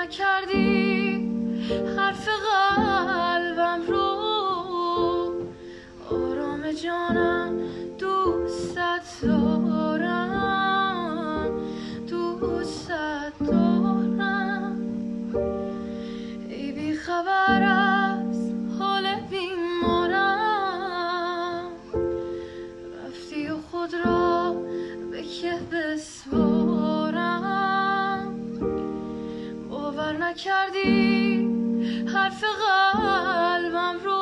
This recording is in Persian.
نکردی حرف قلبم رو. آرام جانم دوستت دارم، دوستت دارم. ای بی خبر از حال بیمارم، رفتی و خود را به که بسپارم. باور نکردی حرف قلبم رو.